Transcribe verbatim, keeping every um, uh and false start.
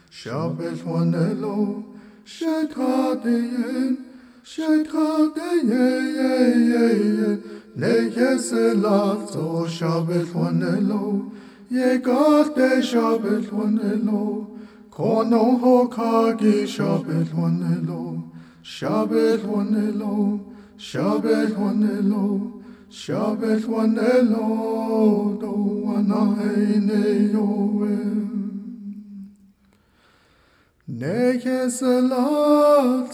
Shabbat wanelo, shethadeyen, shethadeyen, nekeselato, Shabbat wanelo, yegate Shabbat wanelo, kono hokagi Shabbat wanelo, Shabbat wanelo, Shabbat wanelo, Shabbat wanelo, do wanaheine yoem. Nekeselat